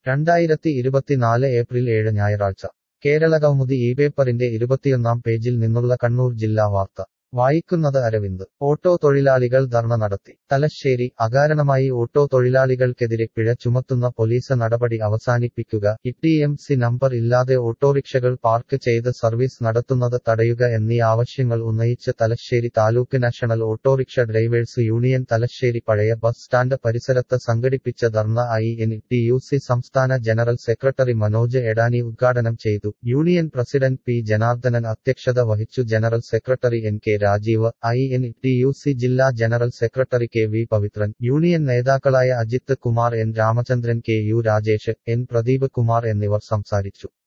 2024 April 7 ഞായറാഴ്ച കേരളകൗമുദി ഈ പേപ്പറിന്റെ 21-ാം പേജിൽ നിന്നുള്ള കണ്ണൂർ ജില്ലാ വാർത്ത വായിക്കുന്നത് അരവിന്ദ് ഓട്ടോ തൊഴിലാളികൾ ധർണ നടത്തി തലശ്ശേരി അകാരണമായി ഓട്ടോ തൊഴിലാളികൾക്കെതിരെ പിഴ ചുമത്തുന്ന പോലീസ് നടപടി അവസാനിപ്പിക്കുക ഇ.ടി.എം.സി നമ്പർ ഇല്ലാതെ ഓട്ടോറിക്ഷകൾ പാർക്ക് ചെയ്ത് സർവീസ് നടത്തുന്നത് തടയുക എന്നീ ആവശ്യങ്ങൾ ഉന്നയിച്ച് Thalassery taluk national autorickshaw drivers union Thalassery പഴയ ബസ് സ്റ്റാൻഡ് പരിസരത്ത് സംഘടിപ്പിച്ച ധർണ INTUC സംസ്ഥാന ജനറൽ സെക്രട്ടറി മനോജ് എടാനി ഉദ്ഘാടനം ചെയ്തു. യൂണിയൻ പ്രസിഡന്റ് പി ജനാർദ്ദനൻ അധ്യക്ഷത വഹിച്ചു. General secretary N.K. Rajeev, INTUC ജില്ലാ general secretary K. V. Pavithran, union നേതാക്കളായ Ajith Kumar, N. Ramachandran, K. U. Rajesh, N. Pradeep Kumar എന്നിവർ സംസാരിച്ചു.